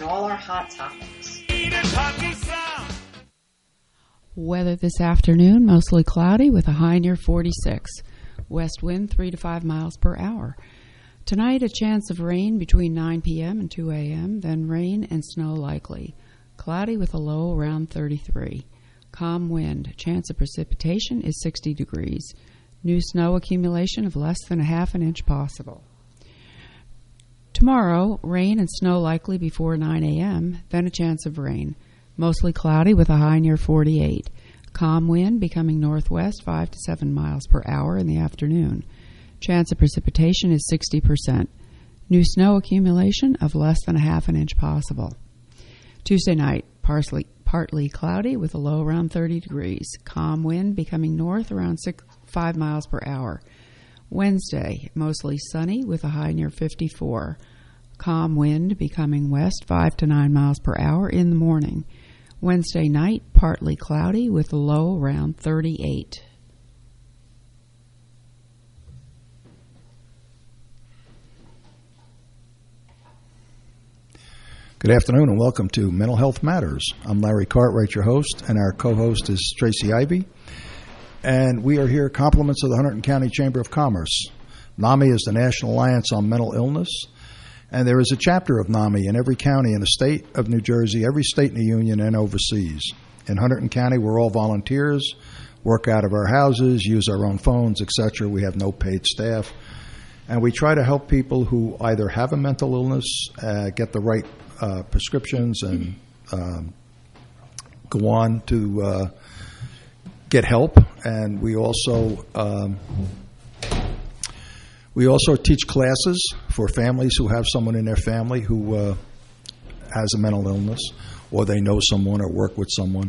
on all our hot topics. Weather this afternoon, mostly cloudy with a high near 46. West wind 3 to 5 miles per hour. Tonight, a chance of rain between 9 p.m. and 2 a.m., then rain and snow likely. Cloudy with a low around 33. Calm wind. Chance of precipitation is 60 degrees. New snow accumulation of less than a half an inch possible. Tomorrow, rain and snow likely before 9 a.m., then a chance of rain. Mostly cloudy with a high near 48. Calm wind becoming northwest 5 to 7 miles per hour in the afternoon. Chance of precipitation is 60%. New snow accumulation of less than a half an inch possible. Tuesday night, partly cloudy with a low around 30 degrees. Calm wind becoming north around 5 miles per hour. Wednesday, mostly sunny with a high near 54. Calm wind becoming west 5 to 9 miles per hour in the morning. Wednesday night, partly cloudy with a low around 38. Good afternoon and welcome to Mental Health Matters. I'm Larry Cartwright, your host, and our co-host is Tracy Ivy. And we are here compliments of the Hunterdon County Chamber of Commerce. NAMI is the National Alliance on Mental Illness. And there is a chapter of NAMI in every county in the state of New Jersey, every state in the union, and overseas. In Hunterdon County, we're all volunteers, work out of our houses, use our own phones, etc. We have no paid staff. And we try to help people who either have a mental illness, get the right prescriptions, and go on to get help. And we also teach classes for families who have someone in their family who has a mental illness, or they know someone or work with someone.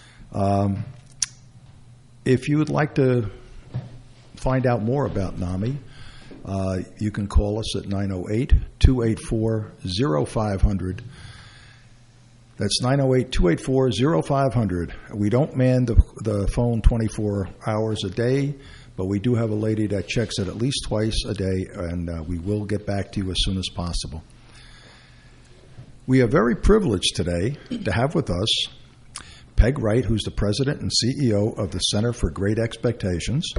If you would like to find out more about NAMI, you can call us at 908-284-0500. That's 908-284-0500. We don't man the phone 24 hours a day, but we do have a lady that checks it at least twice a day, and we will get back to you as soon as possible. We are very privileged today to have with us Peg Wright, who's the president and CEO of the Center for Great Expectations.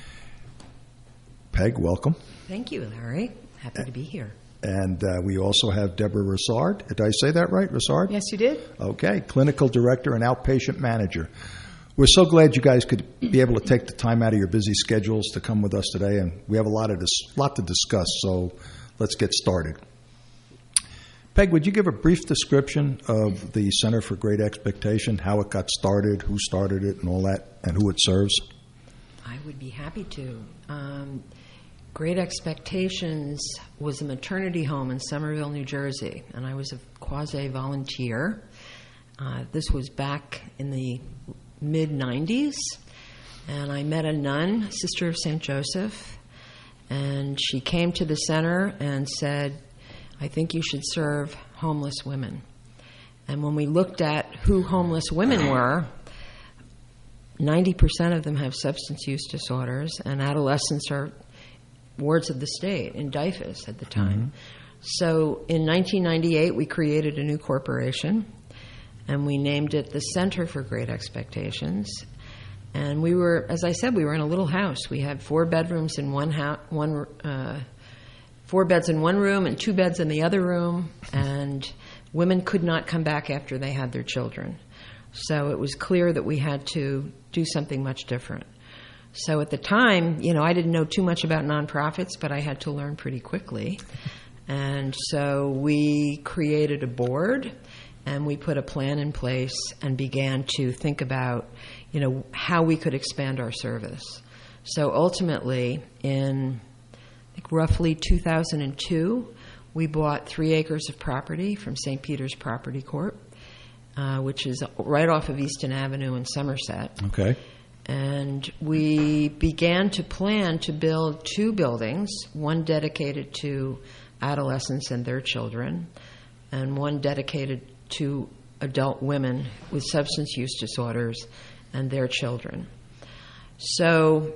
Peg, welcome. Thank you, Larry. Happy to be here. And we also have Deborah Rissard. Did I say that right, Rissard? Yes, you did. Okay, clinical director and outpatient manager. We're so glad you guys could be able to take the time out of your busy schedules to come with us today, and we have a lot to discuss, so let's get started. Peg, would you give a brief description of the Center for Great Expectation, how it got started, who started it, and all that, and who it serves? I would be happy to. Great Expectations was a maternity home in Somerville, New Jersey, and I was a quasi-volunteer. This was back in the mid-'90s, and I met a nun, Sister of St. Joseph, and she came to the center and said, I think you should serve homeless women. And when we looked at who homeless women were, 90% of them have substance use disorders, and adolescents are wards of the state in DIFAS at the time. Mm-hmm. So in 1998, we created a new corporation, and we named it the Center for Great Expectations. And we were, as I said, we were in a little house. We had 4 bedrooms in 4 beds in one room and 2 beds in the other room, and women could not come back after they had their children. So it was clear that we had to do something much different. So at the time, I didn't know too much about nonprofits, but I had to learn pretty quickly. And so we created a board, and we put a plan in place and began to think about, how we could expand our service. So ultimately, in roughly 2002, we bought 3 acres of property from St. Peter's Property Corp., which is right off of Easton Avenue in Somerset. Okay. And we began to plan to build 2 buildings, one dedicated to adolescents and their children, and one dedicated to adult women with substance use disorders and their children. So,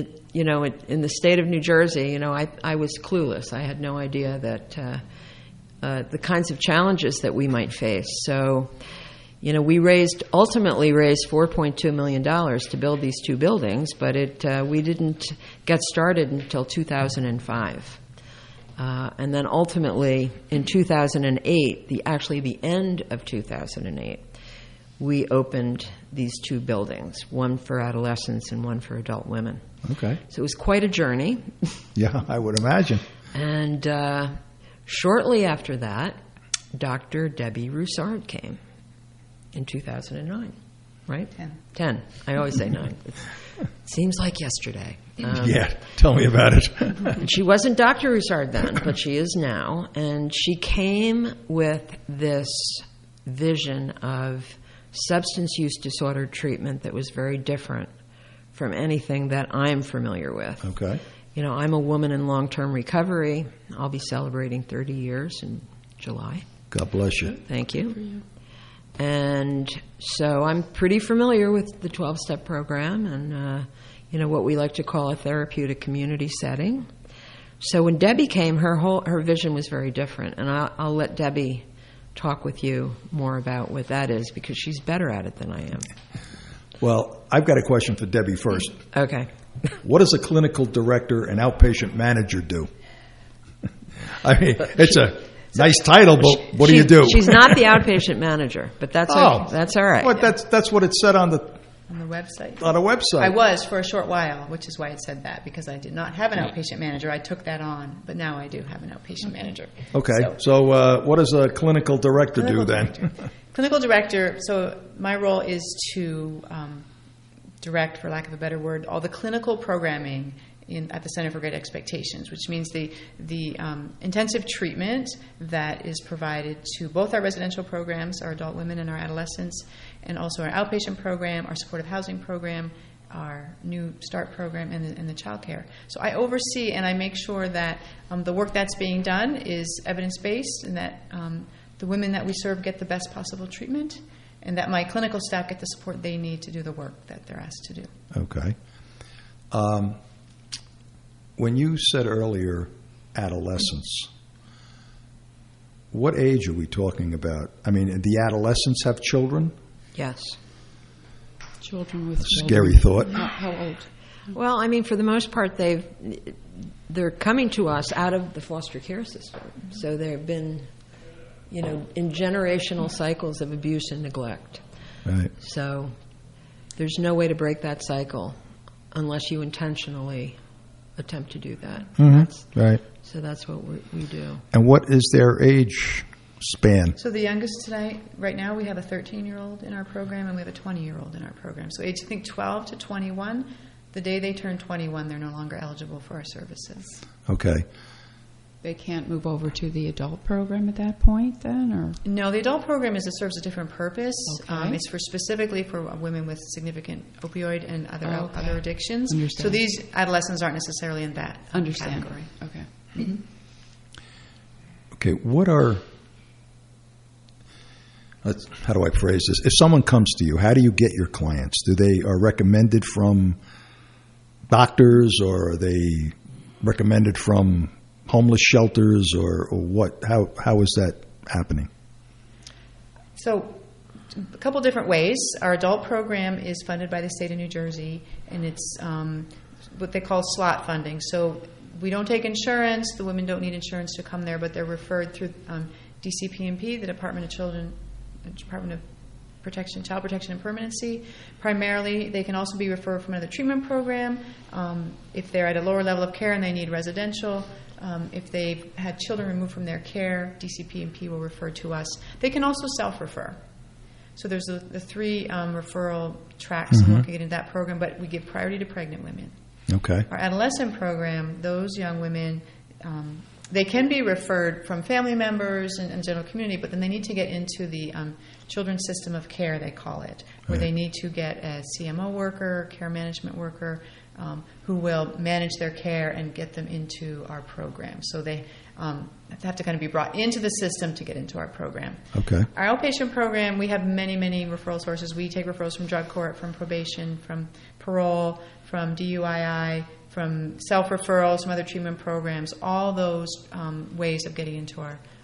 in the state of New Jersey, I was clueless. I had no idea that the kinds of challenges that we might face. So, we ultimately raised $4.2 million to build these two buildings, but we didn't get started until 2005. And then ultimately, in 2008, the end of 2008, we opened these two buildings, one for adolescents and one for adult women. Okay. So it was quite a journey. Yeah, I would imagine. And shortly after that, Dr. Debbie Roussard came in 2009, right? 10. I always say 9. It seems like yesterday. Yeah, tell me about it. And she wasn't Dr. Roussard then, but she is now. And she came with this vision of substance use disorder treatment that was very different from anything that I'm familiar with. Okay. I'm a woman in long-term recovery. I'll be celebrating 30 years in July. God bless you. Thank you. And so I'm pretty familiar with the 12-step program and, what we like to call a therapeutic community setting. So when Debbie came, her vision was very different. And I'll let Debbie talk with you more about what that is because she's better at it than I am. Well, I've got a question for Debbie first. Okay. What does a clinical director and outpatient manager do? I mean, it's a nice title, but what do you do? She's not the outpatient manager, but that's that's all right. Well, that's what it said on the website. On a website. I was for a short while, which is why it said that, because I did not have an outpatient manager. I took that on, but now I do have an outpatient manager. Okay. So what does a clinical director do then? Clinical director, so my role is to direct, for lack of a better word, all the clinical programming at the Center for Great Expectations, which means the intensive treatment that is provided to both our residential programs, our adult women and our adolescents, and also our outpatient program, our supportive housing program, our New Start program, and the child care. So I oversee and I make sure that the work that's being done is evidence-based and that the women that we serve get the best possible treatment and that my clinical staff get the support they need to do the work that they're asked to do. Okay. When you said earlier adolescents, what age are we talking about? I mean, the adolescents have children? Yes. Children with Scary thought. How old? Well, I mean, for the most part, they're coming to us out of the foster care system. So they've been, in generational cycles of abuse and neglect. Right. So there's no way to break that cycle unless you intentionally attempt to do that. Mm-hmm. Right. So that's what we do. And what is their age span? So the youngest tonight, right now, we have a 13-year-old in our program and we have a 20-year-old in our program. So age, I think, 12 to 21. The day they turn 21, they're no longer eligible for our services. Okay. They can't move over to the adult program at that point then, or? No, the adult program serves a different purpose. Okay. It's specifically for women with significant opioid and other addictions. Understand. So these adolescents aren't necessarily in that category. Okay. Mm-hmm. Okay, how do I phrase this? If someone comes to you, how do you get your clients? Are recommended from doctors, or are they recommended from homeless shelters, or what? How is that happening? So a couple different ways. Our adult program is funded by the state of New Jersey, and it's what they call slot funding. So we don't take insurance. The women don't need insurance to come there, but they're referred through DCP&P, the Department of Child Protection and Permanency. Primarily, they can also be referred from another treatment program. If they're at a lower level of care and they need residential, if they've had children removed from their care, DCP&P will refer to us. They can also self-refer. So there's the three referral tracks, and we'll get into that program, but we give priority to pregnant women. Okay. Our adolescent program, those young women, they can be referred from family members and general community, but then they need to get into the children's system of care, they call it, where they need to get a CMO worker, care management worker, who will manage their care and get them into our program. So they have to kind of be brought into the system to get into our program. Okay. Our outpatient program, we have many, many referral sources. We take referrals from drug court, from probation, from parole, from DUII, from self-referrals, from other treatment programs, all those ways of getting into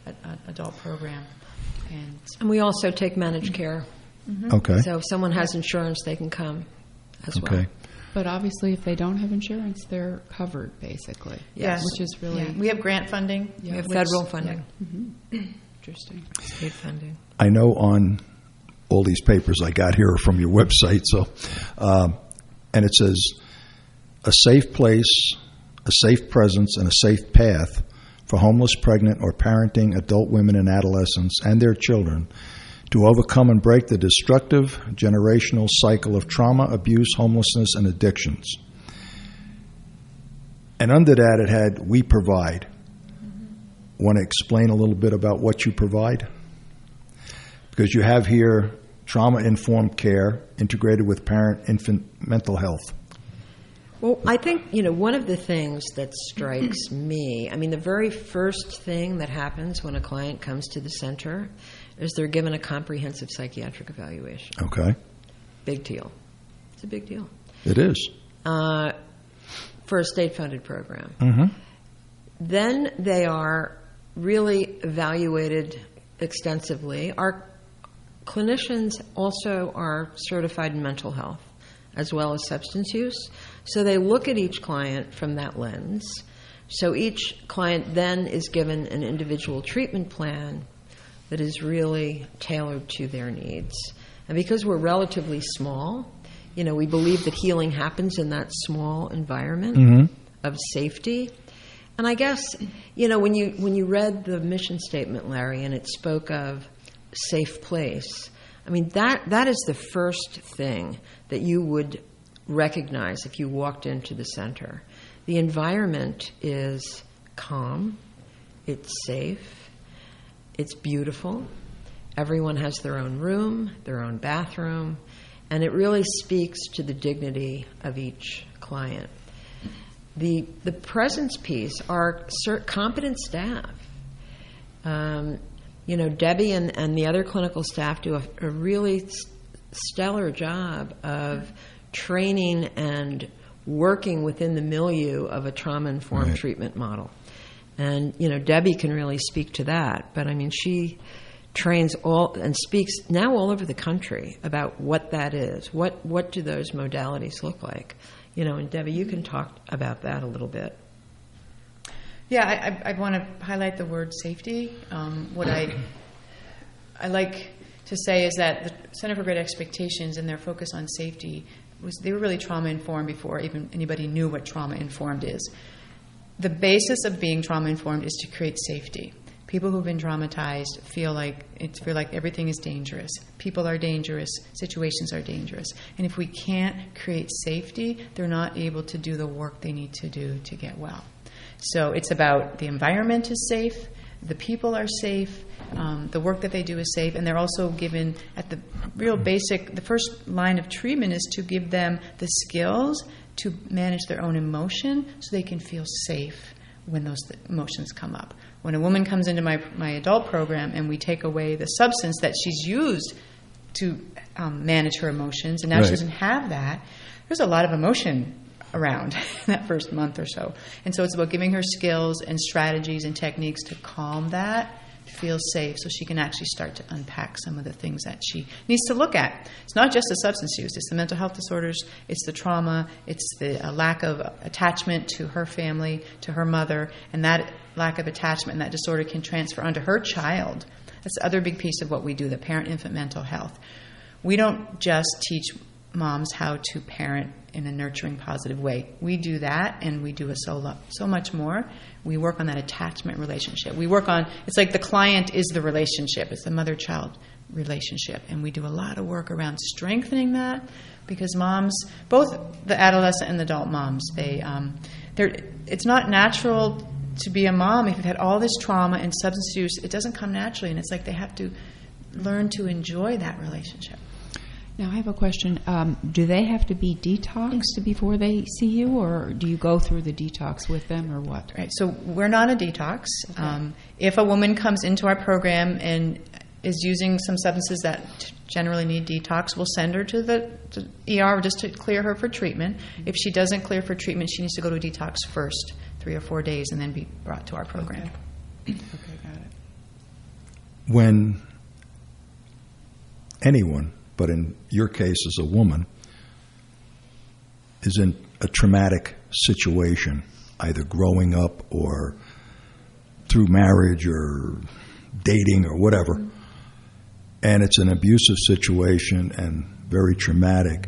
adult program. And we also take managed care. Okay. So if someone has insurance, they can come as well. Okay. But obviously, if they don't have insurance, they're covered, basically. Yes. Which is really We have grant funding. We have federal funding, interesting. state funding. I know on all these papers I got here are from your website, so and it says a safe place, a safe presence, and a safe path for homeless, pregnant, or parenting adult women and adolescents and their children to overcome and break the destructive generational cycle of trauma, abuse, homelessness, and addictions. And under that it had We Provide. Want to explain a little bit about what you provide? Because you have here trauma-informed care integrated with parent-infant mental health. Well, I think, one of the things that strikes me, the very first thing that happens when a client comes to the center is they're given a comprehensive psychiatric evaluation. Okay. Big deal. It's a big deal. It is. For a state-funded program. Mm-hmm. Then they are really evaluated extensively. Our clinicians also are certified in mental health as well as substance use. So they look at each client from that lens. So each client then is given an individual treatment plan that is really tailored to their needs. And because we're relatively small, we believe that healing happens in that small environment of safety. And I guess, when you read the mission statement, Larry, and it spoke of safe place, that is the first thing that you would recognize if you walked into the center. The environment is calm, it's safe, it's beautiful. Everyone has their own room, their own bathroom, and it really speaks to the dignity of each client. The presence piece are competent staff. Debbie and the other clinical staff do a really stellar job of training and working within the milieu of a trauma-informed treatment model. And, Debbie can really speak to that. But, she trains all and speaks now all over the country about what that is. What do those modalities look like? And Debbie, you can talk about that a little bit. Yeah, I want to highlight the word safety. What I like to say is that the Center for Great Expectations and their focus on safety they were really trauma-informed before even anybody knew what trauma-informed is. The basis of being trauma-informed is to create safety. People who've been traumatized feel like everything is dangerous. People are dangerous. Situations are dangerous. And if we can't create safety, they're not able to do the work they need to do to get well. So it's about the environment is safe, the people are safe, the work that they do is safe, and they're also given at the real basic, the first line of treatment is to give them the skills to manage their own emotion so they can feel safe when those emotions come up. When a woman comes into my adult program and we take away the substance that she's used to manage her emotions, and now she doesn't have that, there's a lot of emotion around that first month or so. And so it's about giving her skills and strategies and techniques to calm that, to feel safe, so she can actually start to unpack some of the things that she needs to look at. It's not just the substance use. It's the mental health disorders. It's the trauma. It's the lack of attachment to her family, to her mother. And that lack of attachment and that disorder can transfer onto her child. That's the other big piece of what we do, the parent-infant mental health. We don't just teach moms how to parent in a nurturing, positive way. We do that, and we do so much more. We work on that attachment relationship. We work on, it's like the client is the relationship. It's the mother-child relationship. And we do a lot of work around strengthening that because moms, both the adolescent and the adult moms, it's not natural to be a mom if you've had all this trauma and substance use. It doesn't come naturally, and it's like they have to learn to enjoy that relationship. Now, I have a question. Do they have to be detoxed before they see you, or do you go through the detox with them, or what? Right. So we're not a detox. Okay. If a woman comes into our program and is using some substances that generally need detox, we'll send her to the ER just to clear her for treatment. If she doesn't clear for treatment, she needs to go to a detox first, 3 or 4 days, and then be brought to our program. Okay, got it. when anyone, but in your case as a woman, is in a traumatic situation, either growing up or through marriage or dating or whatever, and it's an abusive situation and very traumatic,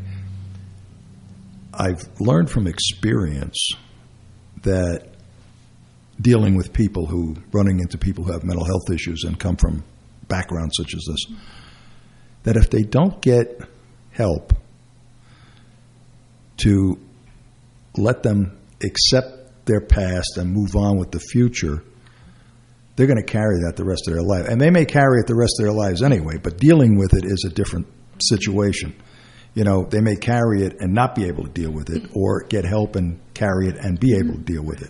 I've learned from experience that dealing with people running into people who have mental health issues and come from backgrounds such as this, that if they don't get help to let them accept their past and move on with the future, they're going to carry that the rest of their life. And they may carry it the rest of their lives anyway, but dealing with it is a different situation. You know, they may carry it and not be able to deal with it, or get help and carry it and be able to deal with it.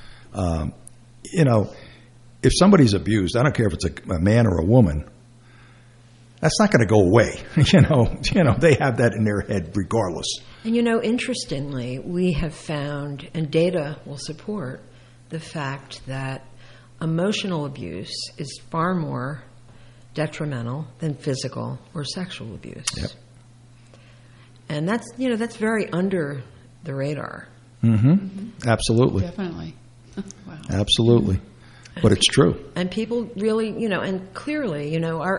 You know, if somebody's abused, I don't care if it's a man or a woman, that's not going to go away. You know, they have that in their head regardless. And, you know, interestingly, we have found, and data will support, the fact that emotional abuse is far more detrimental than physical or sexual abuse. Yep. And that's very under the radar. Mm-hmm. Absolutely. Definitely. Wow. Absolutely. But it's true. And people really, and clearly,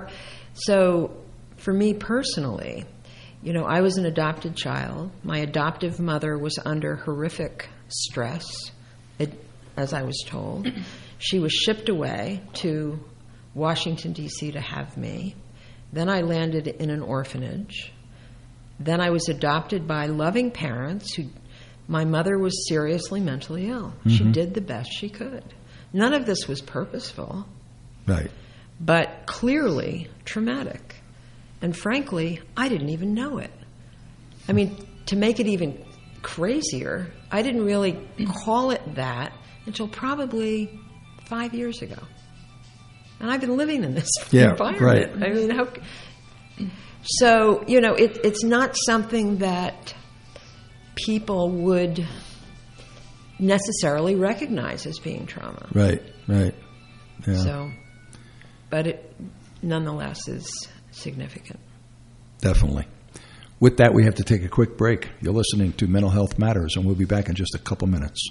so for me personally, I was an adopted child. My adoptive mother was under horrific stress, as I was told. She was shipped away to Washington, D.C. to have me. Then I landed in an orphanage. Then I was adopted by loving parents my mother was seriously mentally ill. Mm-hmm. She did the best she could. None of this was purposeful. Right. But clearly traumatic. And frankly, I didn't even know it. I mean, to make it even crazier, I didn't really call it that until probably 5 years ago. And I've been living in this environment. Right. I mean, so, it's not something that people would necessarily recognize as being trauma. Right. Yeah. So, but it nonetheless is significant. Definitely. With that, we have to take a quick break. You're listening to Mental Health Matters, and we'll be back in just a couple minutes.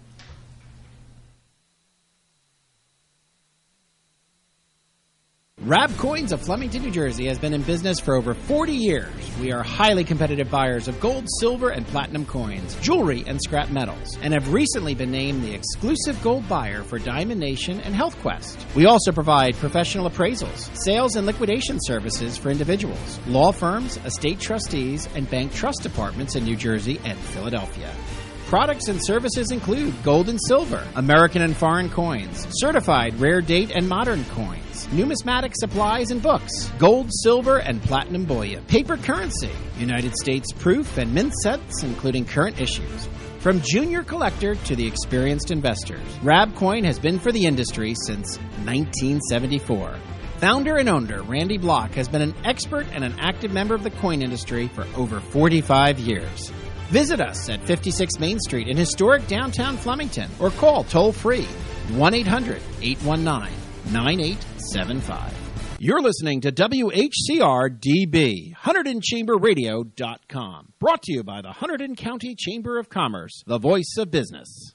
Rab Coins of Flemington, New Jersey has been in business for over 40 years. We are highly competitive buyers of gold, silver, and platinum coins, jewelry, and scrap metals, and have recently been named the exclusive gold buyer for Diamond Nation and Health Quest. We also provide professional appraisals, sales and liquidation services for individuals, law firms, estate trustees, and bank trust departments in New Jersey and Philadelphia. Products and services include gold and silver, American and foreign coins, certified rare date and modern coins, numismatic supplies and books, gold, silver, and platinum bullion, paper currency, United States proof and mint sets, including current issues. From junior collector to the experienced investors, Rabcoin has been for the industry since 1974. Founder and owner Randy Block has been an expert and an active member of the coin industry for over 45 years. Visit us at 56 Main Street in historic downtown Flemington or call toll-free 1-800-819-9875. You're listening to WHCR-DB, HunterdonChamberRadio.com. Brought to you by the Hunterdon County Chamber of Commerce, the voice of business.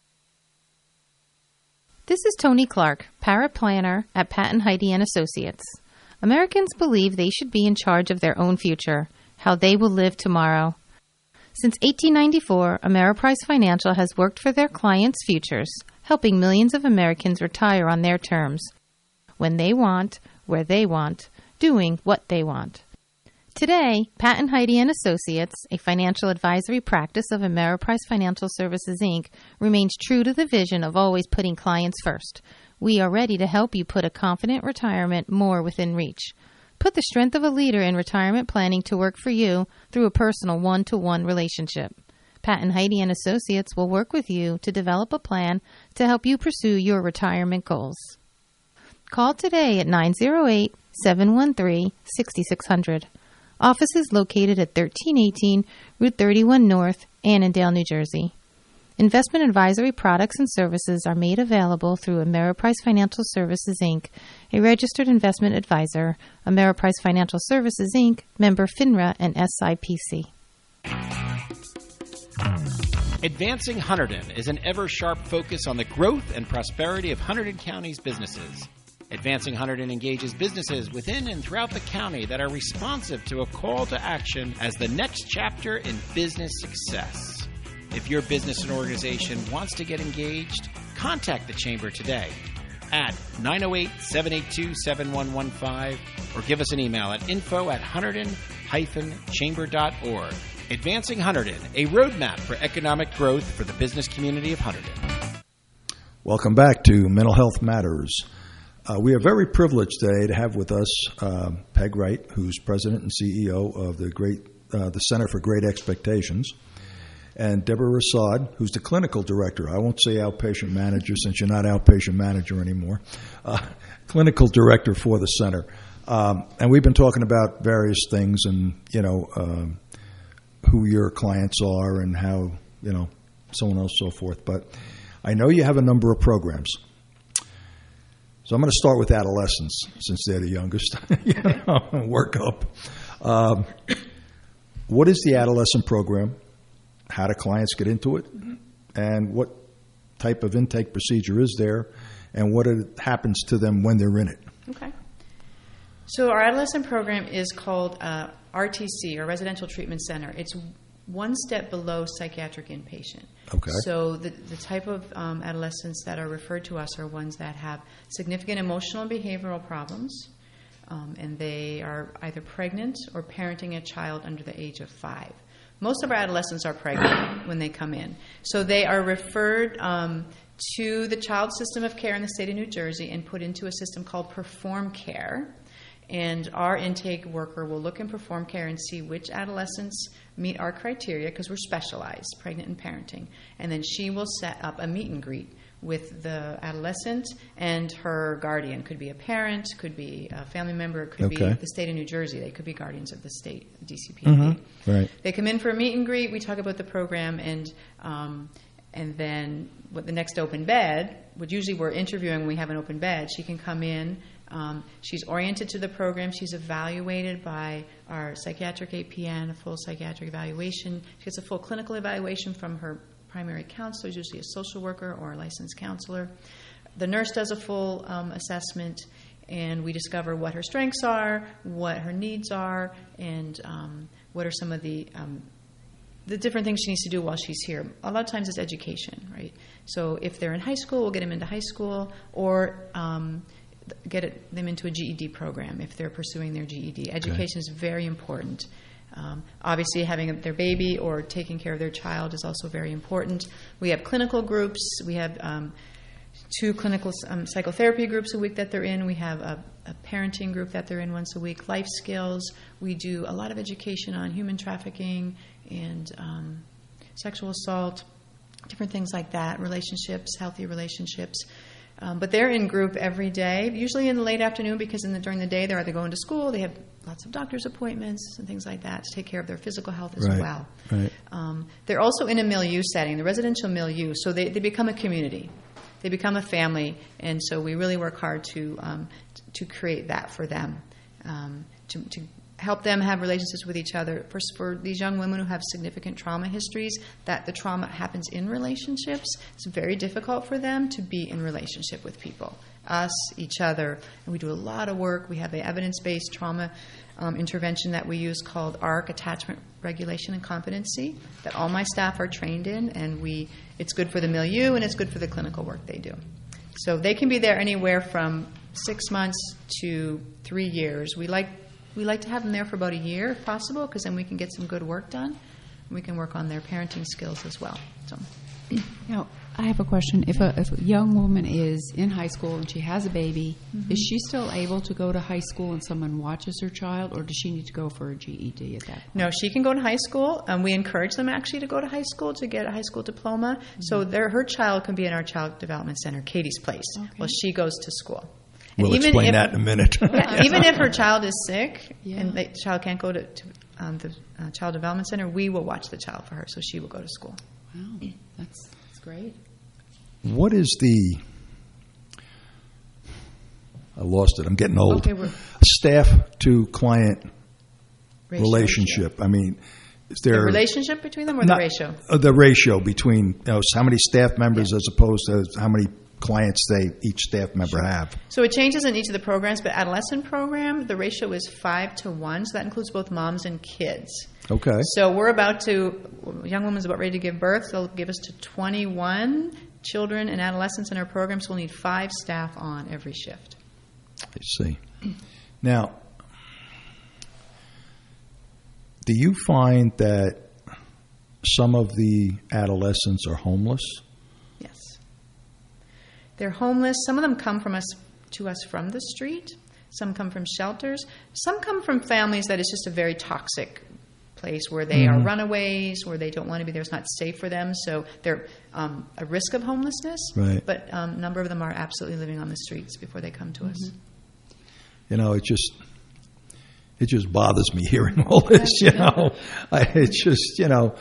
This is Tony Clark, paraplanner at Patton Heide & Associates. Americans believe they should be in charge of their own future, how they will live tomorrow. Since 1894, Ameriprise Financial has worked for their clients' futures, helping millions of Americans retire on their terms, when they want, where they want, doing what they want. Today, Patton Heide & Associates, a financial advisory practice of Ameriprise Financial Services, Inc., remains true to the vision of always putting clients first. We are ready to help you put a confident retirement more within reach. Put the strength of a leader in retirement planning to work for you through a personal one-to-one relationship. Patton Heide & Associates will work with you to develop a plan to help you pursue your retirement goals. Call today at 908-713-6600. Office is located at 1318 Route 31 North, Annandale, New Jersey. Investment advisory products and services are made available through Ameriprise Financial Services, Inc., a registered investment advisor, Ameriprise Financial Services, Inc., member FINRA and SIPC. Advancing Hunterdon is an ever-sharp focus on the growth and prosperity of Hunterdon County's businesses. Advancing Hunterdon engages businesses within and throughout the county that are responsive to a call to action as the next chapter in business success. If your business and organization wants to get engaged, contact the Chamber today at 908-782-7115 or give us an email at info@hunterdon-chamber.org. Advancing Hunterdon, a roadmap for economic growth for the business community of Hunterdon. Welcome back to Mental Health Matters. We are very privileged today to have with us Peg Wright, who's president and CEO of the Center for Great Expectations, and Deborah Rasad, who's the clinical director. I won't say outpatient manager since you're not outpatient manager anymore. Clinical director for the center. And we've been talking about various things and, who your clients are and how, so on and so forth. But I know you have a number of programs. So I'm going to start with adolescents since they're the youngest, and work up. What is the adolescent program? How do clients get into it? And what type of intake procedure is there? And what happens to them when they're in it? Okay. So our adolescent program is called RTC, or Residential Treatment Center. It's one step below psychiatric inpatient. Okay. So the type of adolescents that are referred to us are ones that have significant emotional and behavioral problems, and they are either pregnant or parenting a child under the age of 5. Most of our adolescents are pregnant when they come in. So they are referred to the child system of care in the state of New Jersey and put into a system called Perform Care. And our intake worker will look in Perform Care and see which adolescents meet our criteria, because we're specialized, pregnant and parenting. And then she will set up a meet and greet with the adolescent and her guardian. Could be a parent, could be a family member, it could be the state of New Jersey. They could be guardians of the state, DCPD. Mm-hmm. Right. They come in for a meet and greet. We talk about the program, and then with the next open bed, which usually we're interviewing when we have an open bed, she can come in. She's oriented to the program. She's evaluated by our psychiatric APN, a full psychiatric evaluation. She gets a full clinical evaluation from her primary counselor, usually a social worker or a licensed counselor. The nurse does a full assessment, and we discover what her strengths are, what her needs are, and what are some of the different things she needs to do while she's here. A lot of times it's education, right? So if they're in high school, we'll get them into high school, or get them into a GED program if they're pursuing their GED. Education is very important. Obviously, having their baby or taking care of their child is also very important. We have clinical groups. We have 2 clinical psychotherapy groups a week that they're in. We have a parenting group that they're in once a week. Life skills. We do a lot of education on human trafficking and sexual assault, different things like that, relationships, healthy relationships. But they're in group every day, usually in the late afternoon, because during the day they're either going to school, they have lots of doctor's appointments and things like that to take care of their physical health as well. Right. They're also in a milieu setting, the residential milieu, so they become a community. They become a family, and so we really work hard to create that for them, to help them have relationships with each other. For these young women who have significant trauma histories, that the trauma happens in relationships, it's very difficult for them to be in relationship with people, us, each other. And we do a lot of work. We have an evidence-based trauma intervention that we use called ARC, Attachment Regulation and Competency, that all my staff are trained in, and it's good for the milieu and it's good for the clinical work they do. So they can be there anywhere from 6 months to 3 years. We like to have them there for about a year if possible, because then we can get some good work done. We can work on their parenting skills as well. So, Now, I have a question. If a young woman is in high school and she has a baby, is she still able to go to high school and someone watches her child, or does she need to go for a GED at that point? no, she can go to high school. We encourage them actually to go to high school to get a high school diploma. So her child can be in our Child Development Center, Katie's Place, while she goes to school. We'll explain that in a minute. Even if her child is sick and the child can't go to the Child Development Center, we will watch the child for her, so she will go to school. Wow, that's great. What is the... I lost it. I'm getting old. Okay, Staff to client relationship. I mean, is there... The relationship between them or the ratio? The ratio between how many staff members as opposed to how many clients each staff member have. So it changes in each of the programs, but adolescent program, the ratio is 5-to-1, so that includes both moms and kids. Okay. So young woman's about ready to give birth, so they'll give us to 21 children and adolescents in our program, so we'll need 5 staff on every shift. I see. Now, do you find that some of the adolescents are homeless? Yes. They're homeless. Some of them come to us from the street. Some come from shelters. Some come from families that is just a very toxic place where they are runaways, where they don't want to be there. It's not safe for them, so they're a risk of homelessness. Right. But a number of them are absolutely living on the streets before they come to us. You know, it just bothers me hearing all this. You know, it's just, you know,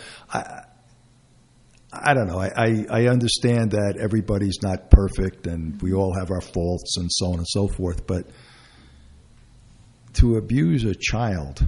I don't know. I understand that everybody's not perfect and we all have our faults and so on and so forth. But to abuse a child,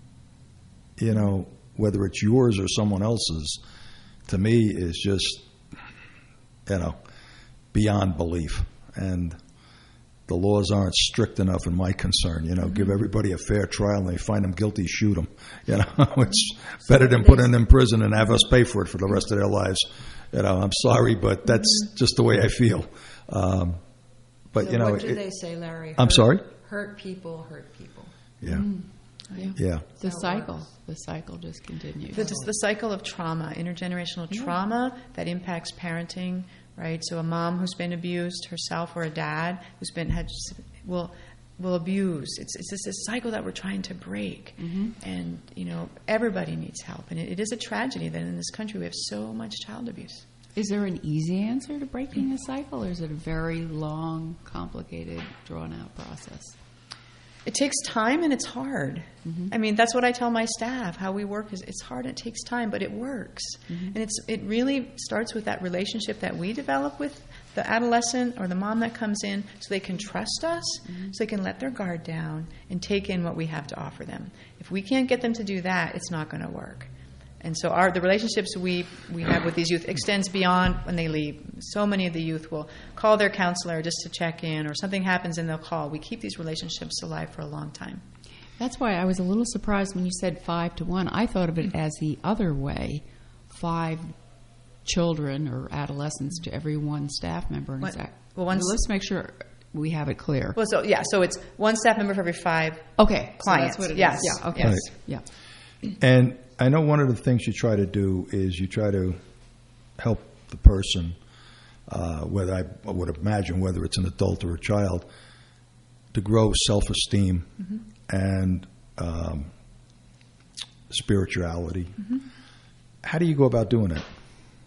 you know, whether it's yours or someone else's, to me is just, you know, beyond belief. And the laws aren't strict enough in my concern. You know, give everybody a fair trial and they find them guilty, shoot them. You know, it's better than putting them in prison and have us pay for it for the rest of their lives. You know, I'm sorry, but that's just the way I feel. But, so you know. What do they say, Larry? I'm sorry? Hurt people hurt people. Yeah. Yeah. The cycle just continues. The cycle of trauma, intergenerational trauma that impacts parenting, right? So a mom who's been abused herself or a dad who's will abuse. It's just a cycle that we're trying to break. And, you know, everybody needs help. And it is a tragedy that in this country we have so much child abuse. Is there an easy answer to breaking a cycle, or is it a very long, complicated, drawn-out process? It takes time and it's hard. I mean, that's what I tell my staff. How we work is it's hard and it takes time, but it works. And it really starts with that relationship that we develop with the adolescent or the mom that comes in so they can trust us, so they can let their guard down and take in what we have to offer them. If we can't get them to do that, it's not going to work. And so the relationships we have with these youth extends beyond when they leave. So many of the youth will call their counselor just to check in, or something happens and they'll call. We keep these relationships alive for a long time. That's why I was a little surprised when you said 5-to-1. I thought of it as the other way, 5 children or adolescents to every one staff member. And let's make sure we have it clear. Well, so it's one staff member for every 5 clients. So that's what it is. Yes. Yeah, okay. Right. Yeah. And I know one of the things you try to do is you try to help the person, whether I would imagine whether it's an adult or a child, to grow self-esteem and spirituality. How do you go about doing it?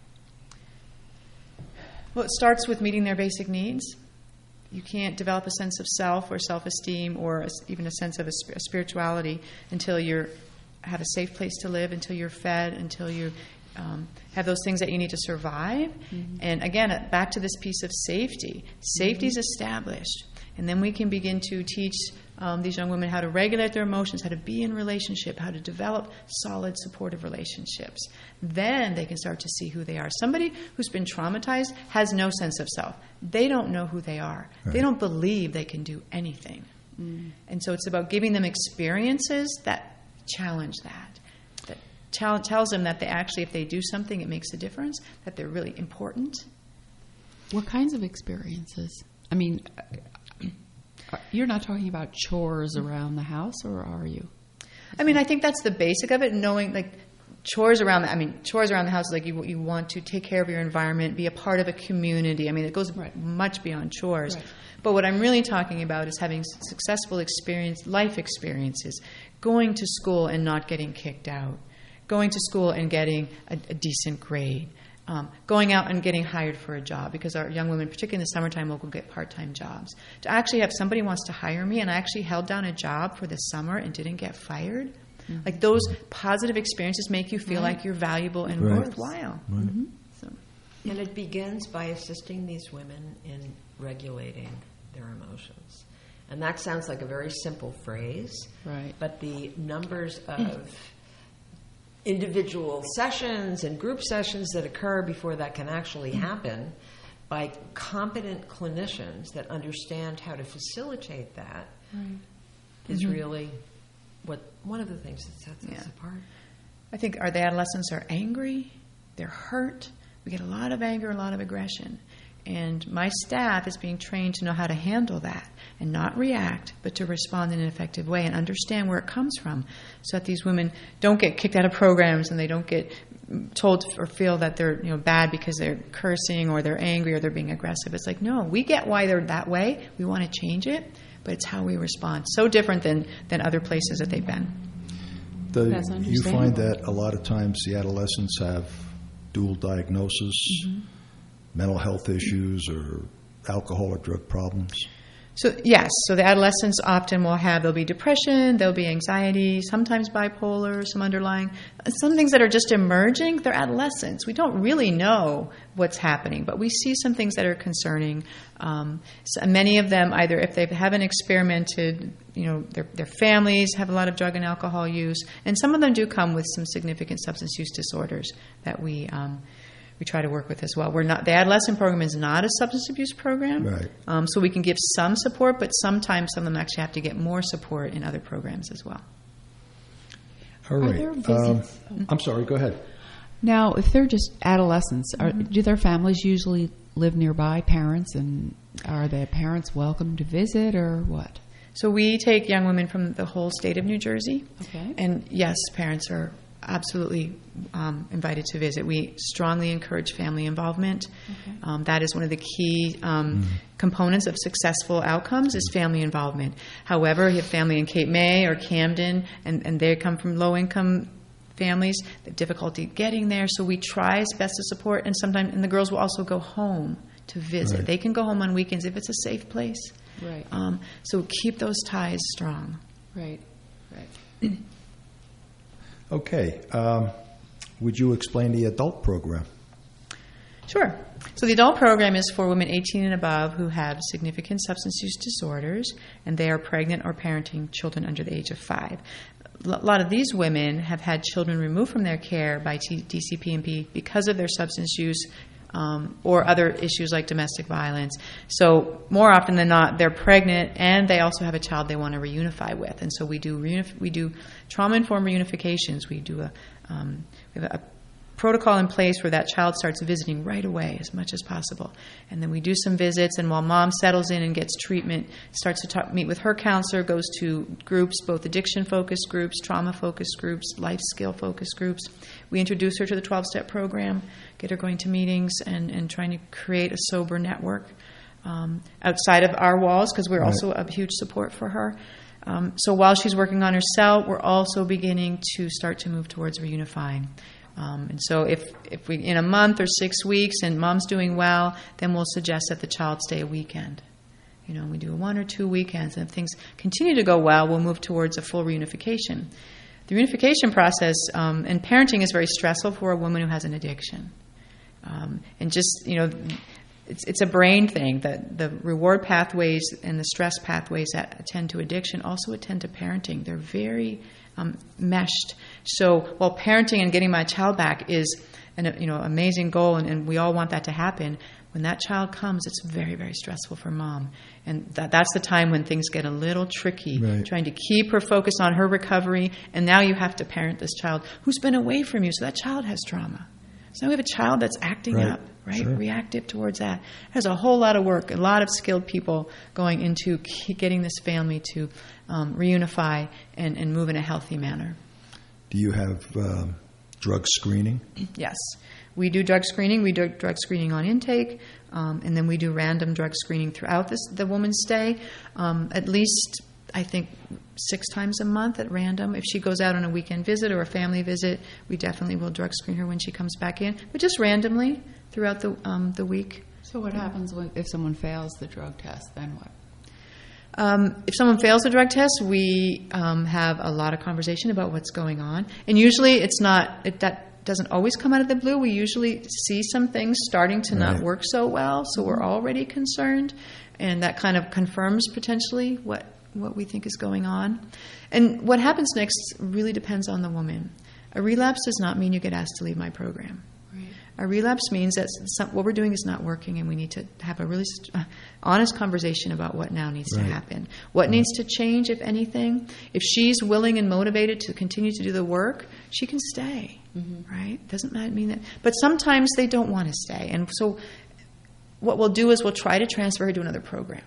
Well, it starts with meeting their basic needs. You can't develop a sense of self or self-esteem or even a sense of a spirituality until you have a safe place to live, until you're fed, until you have those things that you need to survive. And again, back to this piece of safety. Safety is established. And then we can begin to teach these young women how to regulate their emotions, how to be in relationship, how to develop solid, supportive relationships. Then they can start to see who they are. Somebody who's been traumatized has no sense of self. They don't know who they are. Right. They don't believe they can do anything. And so it's about giving them experiences that challenge that tells them that they actually, if they do something, it makes a difference, that they're really important. What kinds of experiences? I mean, you're not talking about chores around the house, or are you? I mean, I think that's the basic of it, knowing, like, chores around the house is like you want to take care of your environment, be a part of a community. I mean, it goes much beyond chores. Right. But what I'm really talking about is having successful life experiences, going to school and not getting kicked out, going to school and getting a decent grade, going out and getting hired for a job, because our young women, particularly in the summertime, will go get part-time jobs. To actually have somebody wants to hire me, and I actually held down a job for the summer and didn't get fired. Like, those positive experiences make you feel like you're valuable and worthwhile. Right. So. And it begins by assisting these women in regulating their emotions. And that sounds like a very simple phrase, Right. but the numbers of individual sessions and group sessions that occur before that can actually happen by competent clinicians that understand how to facilitate that is really one of the things that sets us apart. I think the adolescents are angry, they're hurt. We get a lot of anger, a lot of aggression. And my staff is being trained to know how to handle that and not react, but to respond in an effective way and understand where it comes from so that these women don't get kicked out of programs and they don't get told or feel that they're bad because they're cursing or they're angry or they're being aggressive. It's like, no, we get why they're that way. We want to change it, but it's how we respond. So different than other places that they've been. That's You find understandable. that a lot of times the adolescents have dual diagnosis, mental health issues, or alcohol or drug problems. So yes, so the adolescents often there'll be depression, there'll be anxiety, sometimes bipolar, some things that are just emerging. They're adolescents. We don't really know what's happening, but we see some things that are concerning. So many of them, either if they haven't experimented, their families have a lot of drug and alcohol use, and some of them do come with some significant substance use disorders that we try to work with as well. The adolescent program is not a substance abuse program, Right. so we can give some support, but sometimes some of them actually have to get more support in other programs as well. All Are right. there visits? I'm sorry, go ahead. Now, if they're just adolescents, do their families usually live nearby, parents, and are the parents welcome to visit or what? So we take young women from the whole state of New Jersey. Okay. And yes, parents are absolutely invited to visit. We strongly encourage family involvement. Okay. That is one of the key components of successful outcomes is family involvement. However, you have family in Cape May or Camden, and they come from low-income families, the difficulty getting there. So we try as best to support, and the girls will also go home to visit. Right. They can go home on weekends if it's a safe place. Right. So keep those ties strong. Right. Okay. Would you explain the adult program? Sure. So the adult program is for women 18 and above who have significant substance use disorders, and they are pregnant or parenting children under the age of 5. A lot of these women have had children removed from their care by DCP&P because of their substance use or other issues like domestic violence. So more often than not, they're pregnant and they also have a child they want to reunify with. And so we do trauma-informed reunifications. We have a protocol in place where that child starts visiting right away as much as possible. And then we do some visits, and while mom settles in and gets treatment, starts to meet with her counselor, goes to groups, both addiction-focused groups, trauma-focused groups, life skill-focused groups. We introduce her to the 12-step program, get her going to meetings, and trying to create a sober network outside of our walls, because we're also a huge support for her. So while she's working on herself, we're also beginning to start to move towards reunifying. And so if we in a month or 6 weeks and mom's doing well, then we'll suggest that the child stay a weekend. We do 1 or 2 weekends, and if things continue to go well, we'll move towards a full reunification. The reunification process and parenting is very stressful for a woman who has an addiction. And just, it's a brain thing. The reward pathways and the stress pathways that attend to addiction also attend to parenting. They're very meshed. So while parenting and getting my child back is an amazing goal, and we all want that to happen, when that child comes, it's very, very stressful for mom. And that's the time when things get a little tricky, trying to keep her focused on her recovery. And now you have to parent this child who's been away from you, so that child has trauma. So now we have a child that's acting up, Sure. reactive towards that. There's a whole lot of work, a lot of skilled people going into getting this family to reunify and move in a healthy manner. Do you have drug screening? Yes. We do drug screening. We do drug screening on intake, and then we do random drug screening throughout the woman's stay, at least, I think, 6 times a month at random. If she goes out on a weekend visit or a family visit, we definitely will drug screen her when she comes back in, but just randomly throughout the week. So what happens if someone fails the drug test? Then what? If someone fails the drug test, we have a lot of conversation about what's going on, and usually it's not that doesn't always come out of the blue. We usually see some things starting to not Right. work so well, so we're already concerned, and that kind of confirms potentially what we think is going on. And what happens next really depends on the woman. A relapse does not mean you get asked to leave my program. A relapse means that what we're doing is not working, and we need to have a really honest conversation about what now needs to happen. What needs to change, if anything? If she's willing and motivated to continue to do the work, she can stay, right? Doesn't that mean that? But sometimes they don't want to stay. And so what we'll do is we'll try to transfer her to another program,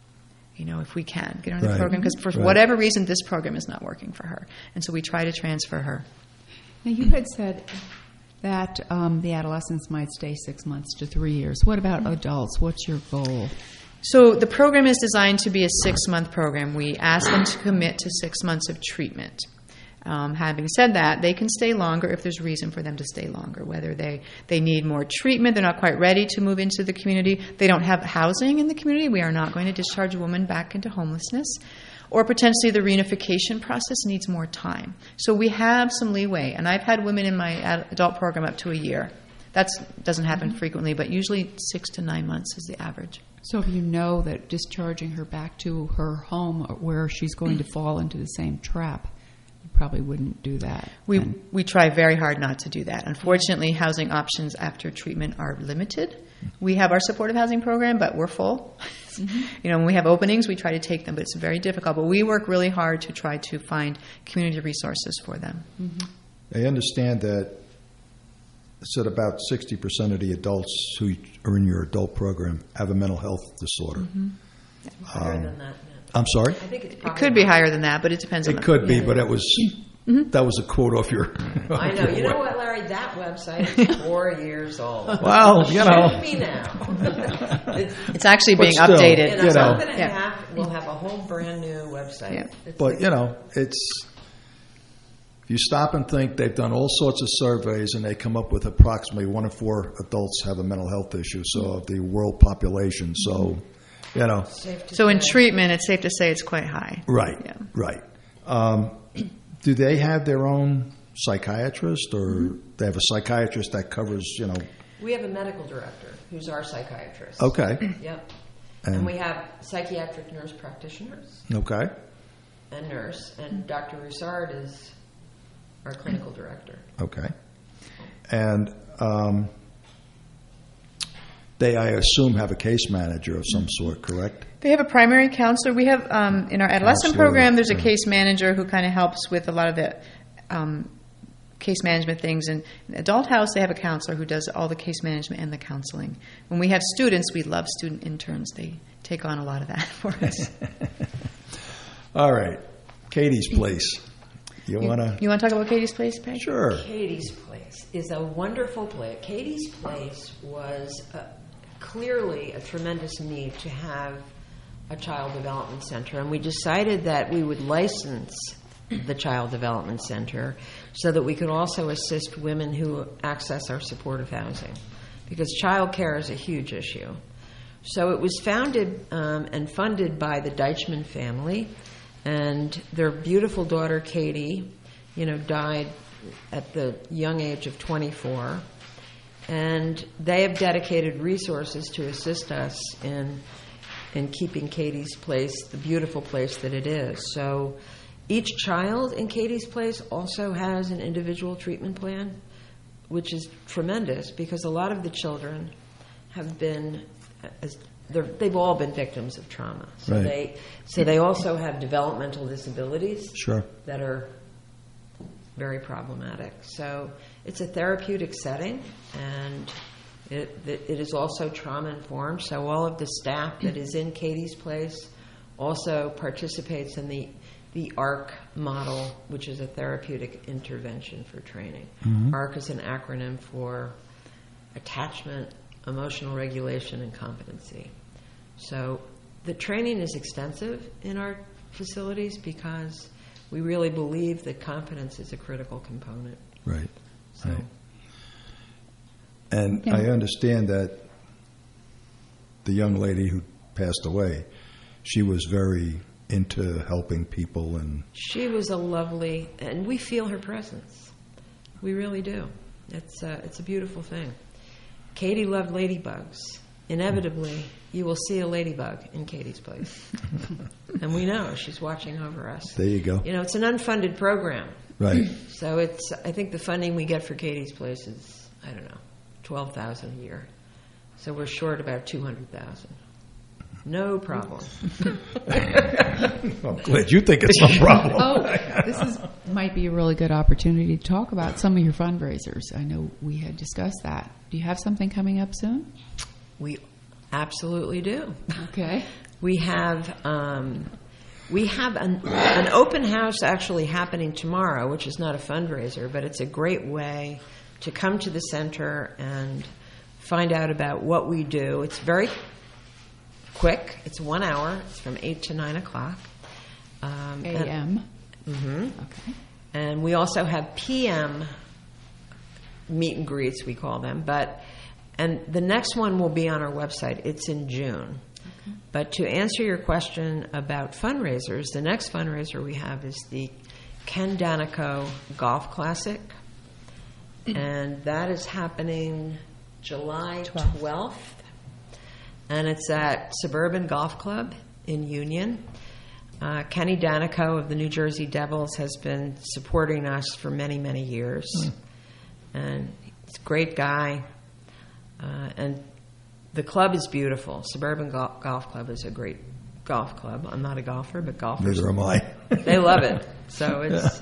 if we can, get her in the program, because for whatever reason, this program is not working for her. And so we try to transfer her. Now, you had said that the adolescents might stay 6 months to 3 years. What about adults? What's your goal? So the program is designed to be a 6-month program. We ask them to commit to 6 months of treatment. Having said that, they can stay longer if there's reason for them to stay longer, whether they need more treatment, they're not quite ready to move into the community, they don't have housing in the community, we are not going to discharge a woman back into homelessness, or potentially the reunification process needs more time. So we have some leeway, and I've had women in my adult program up to a year. That doesn't happen frequently, but usually 6 to 9 months is the average. So if you know that discharging her back to her home where she's going to fall into the same trap, you probably wouldn't do that. We try very hard not to do that. Unfortunately, housing options after treatment are limited. We have our supportive housing program, but we're full. When we have openings, we try to take them, but it's very difficult. But we work really hard to try to find community resources for them. I understand that it's at about 60% of the adults who are in your adult program have a mental health disorder. Higher than that. I'm sorry? I think it's It could be higher than that, but it depends on It could be, but it was that was a quote off your... I know. You know what, Larry? That website is 4 years old. Well, Should be now. It's actually being still, updated. In a month and a half, we'll have a whole brand new website. Yeah. But, it's... If you stop and think, they've done all sorts of surveys, and they come up with approximately 1 in 4 adults have a mental health issue, so of the world population. So, So in treatment, it's safe to say it's quite high. Right, Yeah. right. Do they have their own psychiatrist, or they have a psychiatrist that covers, We have a medical director who's our psychiatrist. Okay. Yep. And we have psychiatric nurse practitioners Okay. and nurse, and Dr. Roussard is our clinical director. Okay. And they, I assume, have a case manager of some sort, correct? They have a primary counselor. We have, in our adolescent Counselor, program, there's a yeah. case manager who kind of helps with a lot of the case management things. And in Adult House, they have a counselor who does all the case management and the counseling. When we have students, we love student interns. They take on a lot of that for us. All right. Katie's Place. You want to talk about Katie's Place, Peg? Sure. Katie's Place is a wonderful place. Katie's Place was clearly a tremendous need to have a child development center, and we decided that we would license the Child Development Center so that we could also assist women who access our supportive housing, because child care is a huge issue. So it was founded and funded by the Deichman family, and their beautiful daughter, Katie, died at the young age of 24. And they have dedicated resources to assist us in keeping Katie's Place the beautiful place that it is. So each child in Katie's Place also has an individual treatment plan, which is tremendous because a lot of the children have been... they've all been victims of trauma. So Right. they also have developmental disabilities Sure. that are very problematic. So it's a therapeutic setting, and it is also trauma-informed. So all of the staff that is in Katie's Place also participates in the ARC model, which is a therapeutic intervention for training. ARC is an acronym for attachment, emotional regulation, and competency. So the training is extensive in our facilities because we really believe that confidence is a critical component. Right. So, Right. And I understand that the young lady who passed away, she was very into helping people, and she was a lovely, and we feel her presence. We really do. It's a beautiful thing. Katie loved ladybugs. Inevitably, you will see a ladybug in Katie's place. And we know she's watching over us. There you go. It's an unfunded program. Right. So I think the funding we get for Katie's place is, I don't know, $12,000 a year. So we're short about $200,000. No problem. I'm glad you think it's no problem. This might be a really good opportunity to talk about some of your fundraisers. I know we had discussed that. Do you have something coming up soon? We absolutely do. Okay. We have an open house actually happening tomorrow, which is not a fundraiser, but it's a great way to come to the center and find out about what we do. It's very quick. It's 1 hour. It's from 8 to 9 o'clock. A.M. Okay. And we also have PM meet and greets, we call them. And the next one will be on our website. It's in June. Okay. But to answer your question about fundraisers, the next fundraiser we have is the Ken Danico Golf Classic. And that is happening July 12th. And it's at Suburban Golf Club in Union. Kenny Danico of the New Jersey Devils has been supporting us for many, many years. And he's a great guy. And the club is beautiful. Suburban Golf Club is a great golf club. I'm not a golfer, but golfers. Neither am I. They love it. So it's...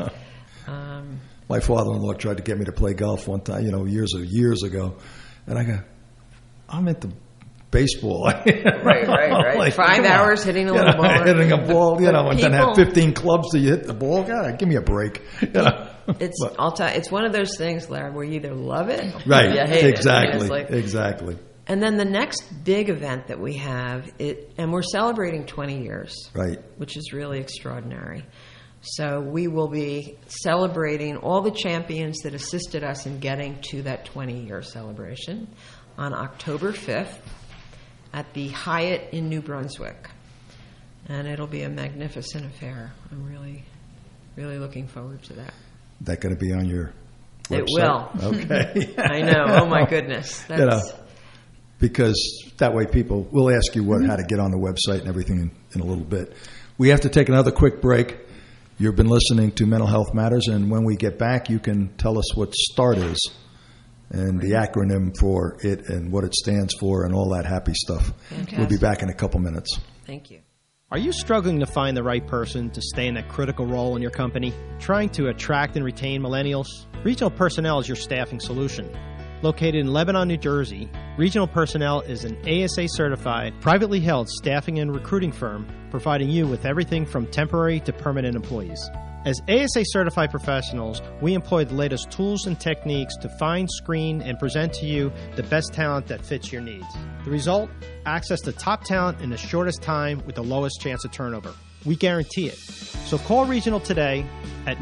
My father-in-law tried to get me to play golf one time, years ago. And I go, I'm into baseball. Right. Like, 5 hours hitting a little ball. Hitting a ball, and then have 15 clubs till you hit the ball. God, give me a break. I'll tell you, it's one of those things, Larry, where you either love it or you hate exactly, it. Exactly. And then the next big event that we have, and we're celebrating 20 years, right, which is really extraordinary. So we will be celebrating all the champions that assisted us in getting to that 20-year celebration on October 5th at the Hyatt in New Brunswick. And it'll be a magnificent affair. I'm really, really looking forward to that. That going to be on your website? It will. Okay. I know. Oh, my goodness. Because that way people will ask you how to get on the website and everything in a little bit. We have to take another quick break. You've been listening to Mental Health Matters, and when we get back, you can tell us what START is and the acronym for it and what it stands for and all that happy stuff. Fantastic. We'll be back in a couple minutes. Thank you. Are you struggling to find the right person to stay in that critical role in your company? Trying to attract and retain millennials? Regional Personnel is your staffing solution. Located in Lebanon, New Jersey, Regional Personnel is an ASA-certified, privately held staffing and recruiting firm providing you with everything from temporary to permanent employees. As ASA-certified professionals, we employ the latest tools and techniques to find, screen, and present to you the best talent that fits your needs. The result? Access to top talent in the shortest time with the lowest chance of turnover. We guarantee it. So call Regional today at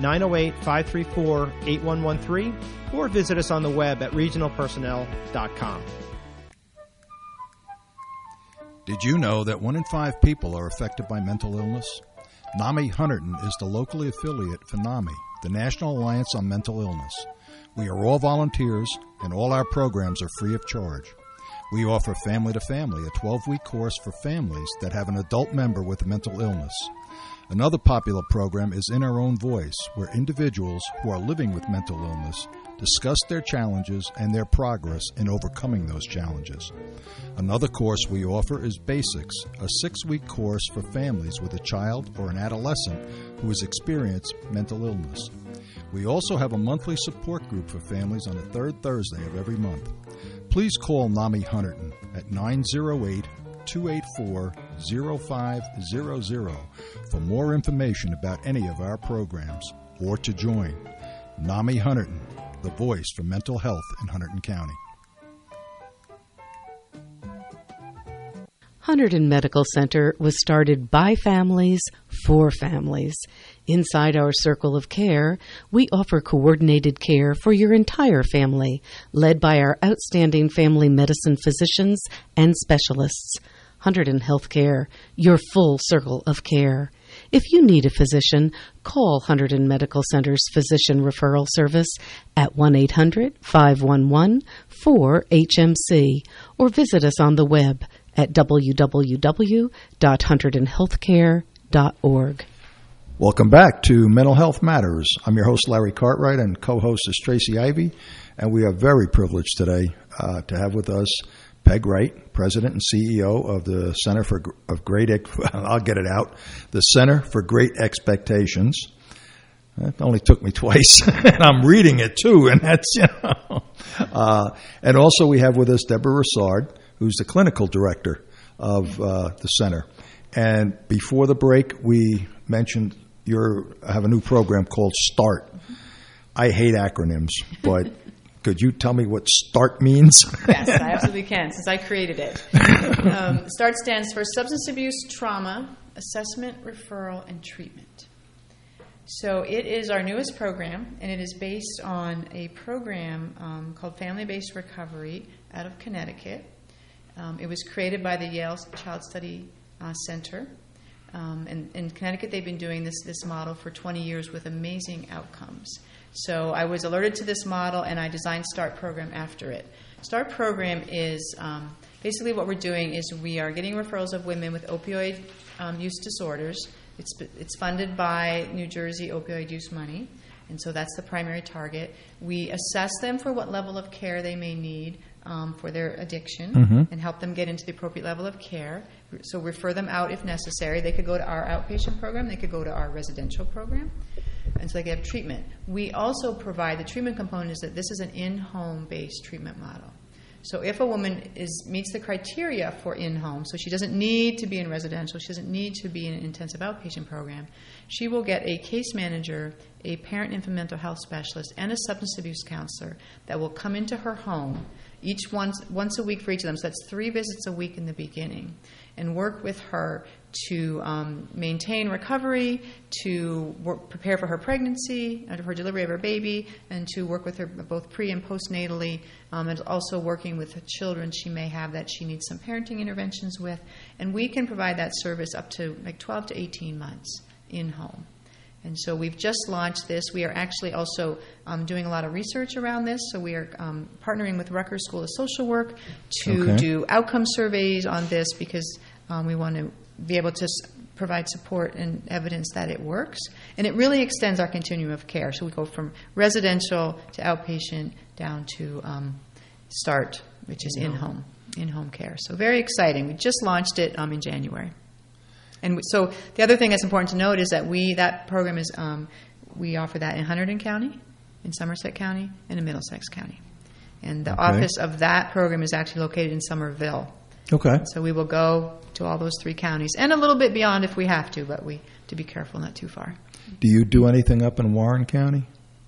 908-534-8113 or visit us on the web at regionalpersonnel.com. Did you know that 1 in 5 people are affected by mental illness? NAMI Hunterdon is the locally affiliate for NAMI, the National Alliance on Mental Illness. We are all volunteers, and all our programs are free of charge. We offer Family to Family, a 12-week course for families that have an adult member with a mental illness. Another popular program is In Our Own Voice, where individuals who are living with mental illness discuss their challenges and their progress in overcoming those challenges. Another course we offer is Basics, a 6-week course for families with a child or an adolescent who has experienced mental illness. We also have a monthly support group for families on the third Thursday of every month. Please call NAMI Hunterdon at 908-284-0500 for more information about any of our programs or to join. NAMI Hunterdon, the voice for mental health in Hunterdon County. Hunterdon Medical Center was started by families for families. Inside our circle of care, we offer coordinated care for your entire family, led by our outstanding family medicine physicians and specialists. Hunterdon Healthcare, your full circle of care. If you need a physician, call Hunterdon Medical Center's Physician Referral Service at 1-800-511-4HMC or visit us on the web at www.hunterdonhealthcare.org. Welcome back to Mental Health Matters. I'm your host, Larry Cartwright, and co-host is Tracy Ivy. And we are very privileged today to have with us Peg Wright, President and CEO of the Center for I'll get it out, the Center for Great Expectations. It only took me twice, and I'm reading it too, and that's, and also we have with us Deborah Rassard, who's the clinical director of the center. And before the break, we mentioned you have a new program called START. I hate acronyms, but could you tell me what START means? Yes, I absolutely can, since I created it. START stands for Substance Abuse Trauma Assessment, Referral, and Treatment. So it is our newest program, and it is based on a program called Family-Based Recovery out of Connecticut. It was created by the Yale Child Study Center. And in Connecticut, they've been doing this model for 20 years with amazing outcomes. So I was alerted to this model, and I designed START program after it. START program is basically what we're doing is we are getting referrals of women with opioid use disorders. It's funded by New Jersey opioid use money, and so that's the primary target. We assess them for what level of care they may need for their addiction and help them get into the appropriate level of care. So refer them out if necessary. They could go to our outpatient program. They could go to our residential program. And so they can have treatment. We also provide, the treatment component is that this is an in-home based treatment model. So if a woman meets the criteria for in-home, so she doesn't need to be in residential, she doesn't need to be in an intensive outpatient program, she will get a case manager, a parent infant mental health specialist, and a substance abuse counselor that will come into her home once a week for each of them. So that's 3 visits a week in the beginning, and work with her to maintain recovery, to prepare for her pregnancy, for her delivery of her baby, and to work with her both pre- and postnatally, and also working with the children she may have that she needs some parenting interventions with. And we can provide that service up to 12 to 18 months in-home. And so we've just launched this. We are actually also doing a lot of research around this. So we are partnering with Rutgers School of Social Work to do outcome surveys on this, because we want to be able to provide support and evidence that it works. And it really extends our continuum of care. So we go from residential to outpatient down to START, which is in-home care. So very exciting. We just launched it in January. And so the other thing that's important to note is that that program is, we offer that in Hunterdon County, in Somerset County, and in Middlesex County. And the office of that program is actually located in Somerville. Okay. So we will go to all those 3 counties, and a little bit beyond if we have to, but we to be careful not too far. Do you do anything up in Warren County?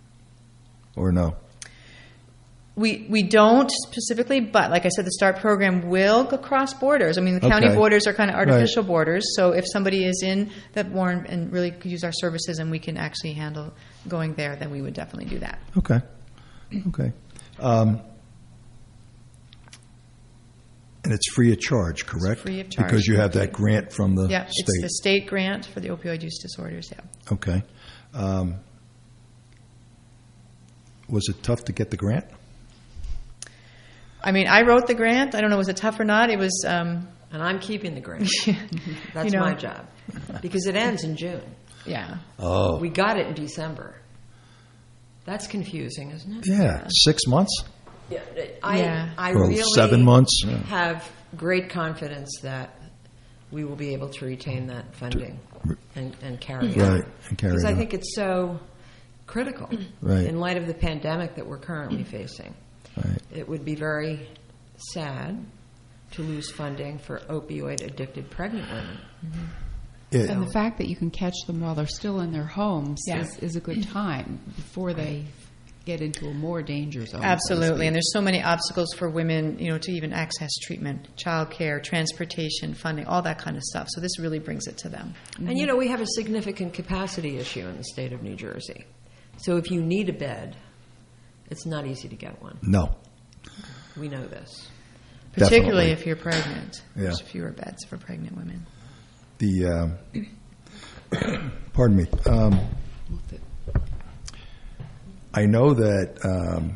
Or no? We don't specifically, but like I said, the START program will go cross borders. I mean, the county borders are kind of artificial borders, so if somebody is in that Warren and really could use our services and we can actually handle going there, then we would definitely do that. Okay. And it's free of charge, correct? It's free of charge. Because you have that grant from the state. It's the state grant for the opioid use disorders, Okay. Was it tough to get the grant? I mean, I wrote the grant. I don't know, was it tough or not? It was... and I'm keeping the grant. That's my job. Because it ends in June. Yeah. Oh. We got it in December. That's confusing, isn't it? Yeah. 6 months? I or really 7 months? have great confidence that we will be able to retain that funding and carry it on. Because I think it's so critical in light of the pandemic that we're currently facing. Right. It would be very sad to lose funding for opioid-addicted pregnant women. Mm-hmm. And the fact that you can catch them while they're still in their homes is a good time before they get into a more danger zone. Absolutely, and there's so many obstacles for women, to even access treatment, childcare, transportation, funding, all that kind of stuff. So this really brings it to them. Mm-hmm. And we have a significant capacity issue in the state of New Jersey. So if you need a bed, it's not easy to get one. No. We know this. Particularly if you're pregnant. Yeah. There's fewer beds for pregnant women. Pardon me. I know that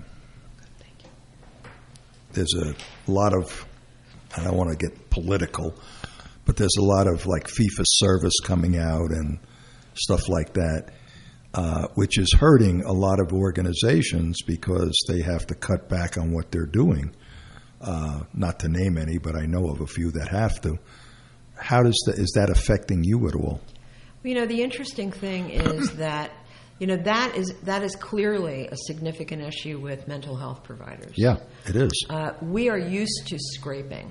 there's a lot of, I don't want to get political, but there's a lot of like fee-for-service coming out and stuff like that, which is hurting a lot of organizations because they have to cut back on what they're doing. Not to name any, but I know of a few that have to. Is that affecting you at all? The interesting thing is that, that is clearly a significant issue with mental health providers. Yeah, it is. We are used to scraping.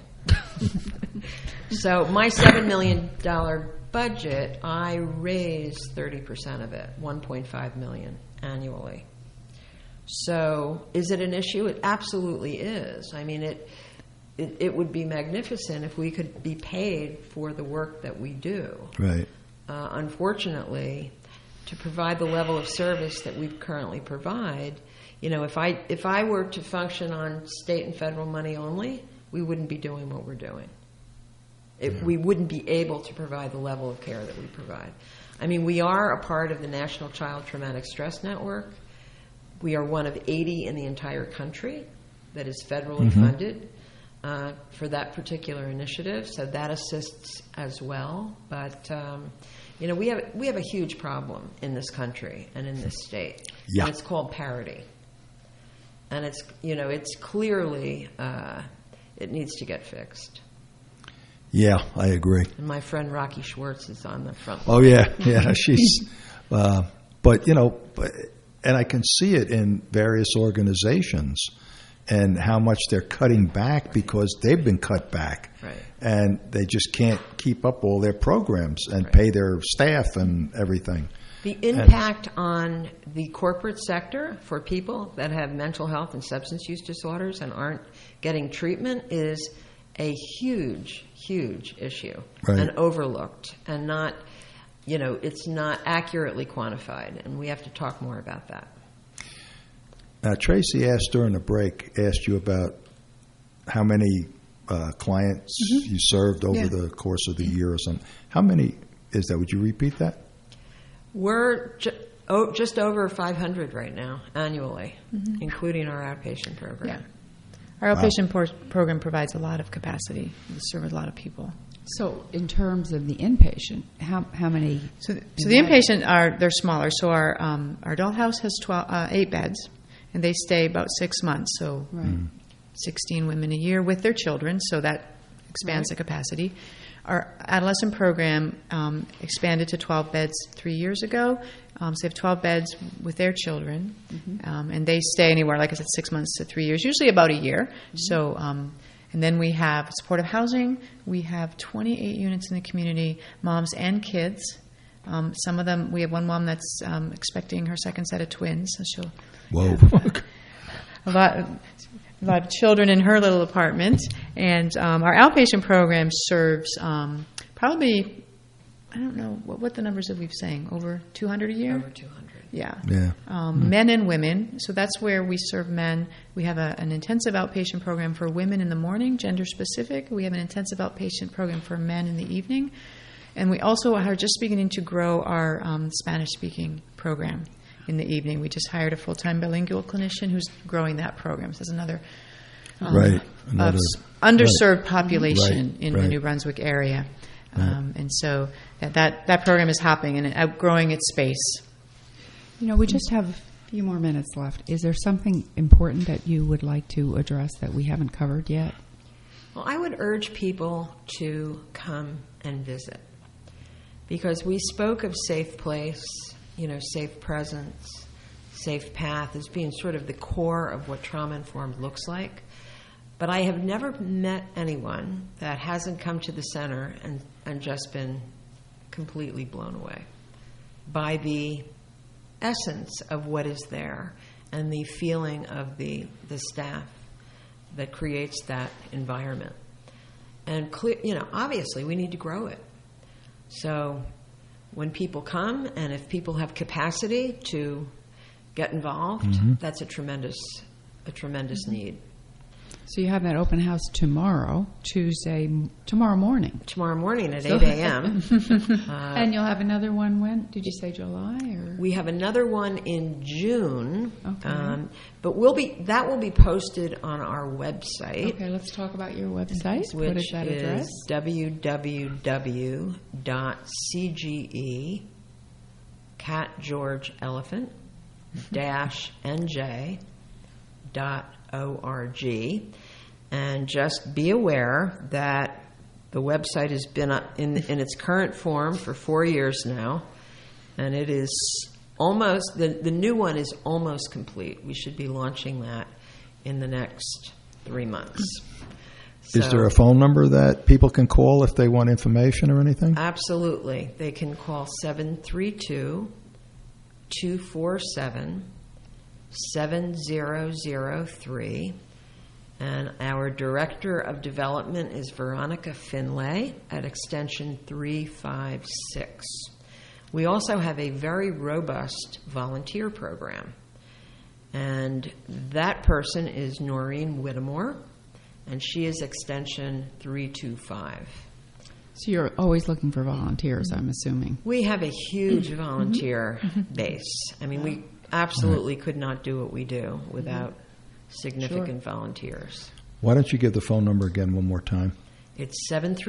So my $7 million budget, I raised 30% of it, $1.5 million annually. So is it an issue? It absolutely is. I mean, it would be magnificent if we could be paid for the work that we do. Right. Unfortunately, to provide the level of service that we currently provide, if I were to function on state and federal money only, we wouldn't be doing what we're doing. We wouldn't be able to provide the level of care that we provide. I mean, we are a part of the National Child Traumatic Stress Network. We are one of 80 in the entire country that is federally funded for that particular initiative, so that assists as well. But we have a huge problem in this country and in this state, and it's called parity. And it's clearly it needs to get fixed. Yeah, I agree. And my friend Rocky Schwartz is on the front Oh line. yeah, she's. And I can see it in various organizations and how much they're cutting back because they've been cut back. Right. And they just can't keep up all their programs and pay their staff and everything. The impact on the corporate sector for people that have mental health and substance use disorders and aren't getting treatment is a huge, huge issue and overlooked and not... it's not accurately quantified, and we have to talk more about that. Now, Tracy asked during the break, asked you about how many clients you served over the course of the year or something. How many is that? Would you repeat that? We're just over 500 right now, annually, including our outpatient program. Yeah. Our outpatient program provides a lot of capacity to serve a lot of people. So, in terms of the inpatient, how many? So the inpatient they're smaller. So our adult house has 8 beds, and they stay about 6 months. So 16 women a year with their children. So that expands the capacity. Our adolescent program expanded to 12 beds 3 years ago. So they have 12 beds with their children, and they stay anywhere, like I said, 6 months to 3 years, usually about a year. So. And then we have supportive housing. We have 28 units in the community, moms and kids. Some of them, we have one mom that's expecting her second set of twins. So she'll have a lot of children in her little apartment. And our outpatient program serves probably, I don't know, what the numbers that we've saying, over 200 a year? Over 200. Yeah. Yeah. Men and women. So that's where we serve men. We have an intensive outpatient program for women in the morning, gender specific. We have an intensive outpatient program for men in the evening. And we also are just beginning to grow our Spanish speaking program in the evening. We just hired a full-time bilingual clinician who's growing that program. So there's another underserved population in the New Brunswick area. And so that program is hopping and outgrowing its space. We just have a few more minutes left. Is there something important that you would like to address that we haven't covered yet? Well, I would urge people to come and visit because we spoke of safe place, safe presence, safe path as being sort of the core of what trauma-informed looks like. But I have never met anyone that hasn't come to the center and just been completely blown away by the essence of what is there and the feeling of the staff that creates that environment. And obviously we need to grow it. So when people come and if people have capacity to get involved, that's a tremendous need. So you have that open house tomorrow morning. Tomorrow morning at 8 a.m. And you'll have another one when? Did you say July? Or? We have another one in June, Okay. but that will be posted on our website. Okay, let's talk about your website. Which what is that address? is www.cgeCatGeorgeElephant-nj.org. And just be aware that the website has been in its current form for 4 years now, and it is almost, the new one is almost complete. We should be launching that in the next 3 months. Is there a phone number that people can call if they want information or anything? Absolutely. They can call 732-247-7003. And our Director of Development is Veronica Finlay at extension 356. We also have a very robust volunteer program. And that person is Noreen Whittemore, and she is extension 325. So you're always looking for volunteers, I'm assuming. We have a huge volunteer base. I mean, we absolutely could not do what we do without significant volunteers. Why don't you give the phone number again one more time? It's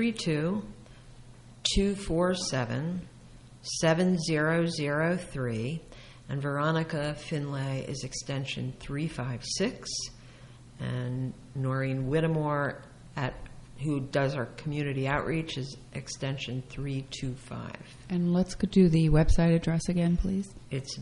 732-247-7003, and Veronica Finlay is extension 356, and Noreen Whittemore, who does our community outreach, is extension 325. And let's do the website address again, please. It's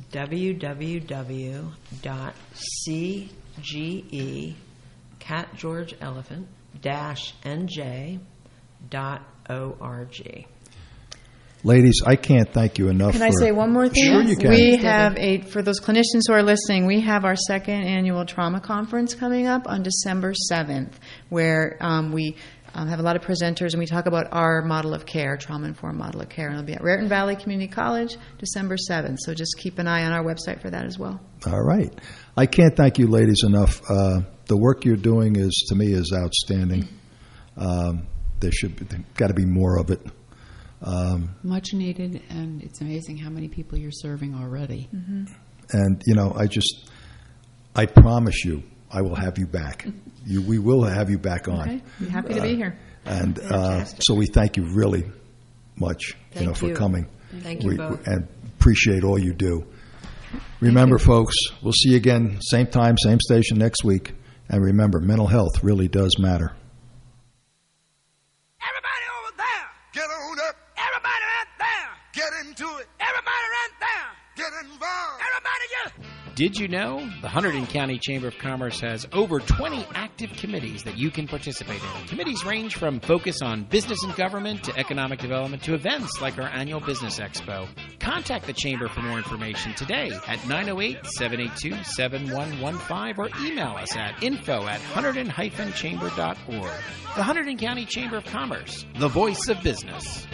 www.cgeCatGeorgeElephant-nj.org. Ladies, I can't thank you enough. Can I say one more thing? Sure you can. We have for those clinicians who are listening, we have our second annual trauma conference coming up on December 7th, where we have a lot of presenters, and we talk about our model of care, trauma-informed model of care. And it'll be at Raritan Valley Community College, December 7th. So just keep an eye on our website for that as well. All right. I can't thank you ladies enough. The work you're doing to me is outstanding. There's got to be more of it. Much needed, and it's amazing how many people you're serving already. Mm-hmm. And, I promise you, I will have you back. We will have you back on. Okay. I'm happy to be here. And so we thank you really much for coming. Thank you both. And appreciate all you do. Remember, folks, we'll see you again, same time, same station next week. And remember, mental health really does matter. Everybody over there, get on up. Everybody right there, get into it. Everybody right there, get involved. Everybody just... Did you know the Hunterdon County Chamber of Commerce has over 20 active committees that you can participate in? Committees range from focus on business and government to economic development to events like our annual Business Expo. Contact the Chamber for more information today at 908-782-7115 or email us at info@hunterdon-chamber.org. The Hunterdon County Chamber of Commerce, the voice of business.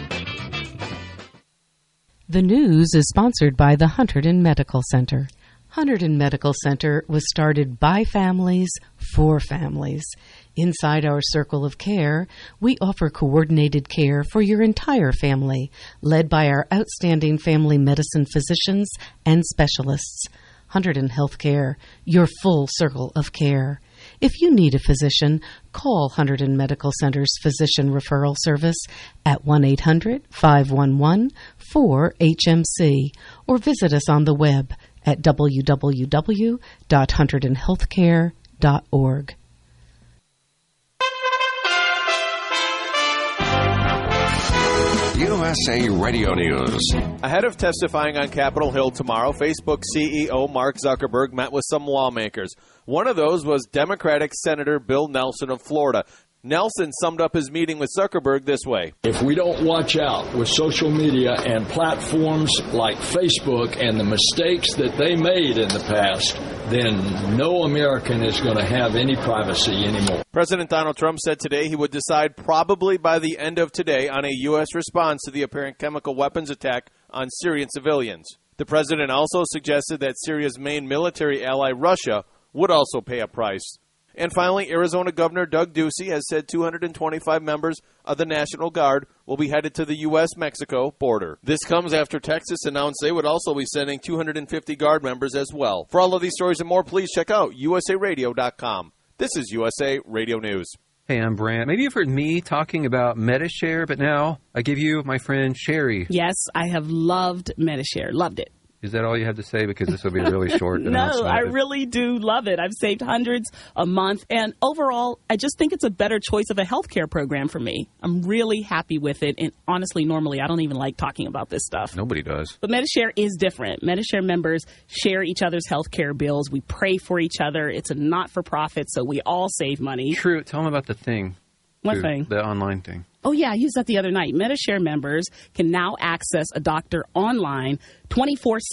The news is sponsored by the Hunterdon Medical Center. Hunterdon Medical Center was started by families for families. Inside our circle of care, we offer coordinated care for your entire family, led by our outstanding family medicine physicians and specialists. Hunterdon Healthcare, your full circle of care. If you need a physician, call Hunterdon Medical Center's Physician Referral Service at 1-800-511-4HMC or visit us on the web at www.hunterdonhealthcare.org. USA Radio News. Ahead of testifying on Capitol Hill tomorrow, Facebook CEO Mark Zuckerberg met with some lawmakers. One of those was Democratic Senator Bill Nelson of Florida. Nelson summed up his meeting with Zuckerberg this way. If we don't watch out with social media and platforms like Facebook and the mistakes that they made in the past, then no American is going to have any privacy anymore. President Donald Trump said today he would decide probably by the end of today on a U.S. response to the apparent chemical weapons attack on Syrian civilians. The president also suggested that Syria's main military ally, Russia, would also pay a price. And finally, Arizona Governor Doug Ducey has said 225 members of the National Guard will be headed to the U.S.-Mexico border. This comes after Texas announced they would also be sending 250 Guard members as well. For all of these stories and more, please check out usaradio.com. This is USA Radio News. Hey, I'm Brant. Maybe you've heard me talking about Medi-Share, but now I give you my friend Sherry. Yes, I have loved Medi-Share. Loved it. Is that all you have to say? Because this will be a really short No, announcement. I really do love it. I've saved hundreds a month. And overall, I just think it's a better choice of a healthcare program for me. I'm really happy with it. And honestly, normally, I don't even like talking about this stuff. Nobody does. But Medi-Share is different. Medi-Share members share each other's healthcare bills. We pray for each other. It's a not-for-profit, so we all save money. True. Tell them about the thing. What thing? The online thing. Oh, yeah, I used that the other night. Medi-Share members can now access a doctor online 24/7.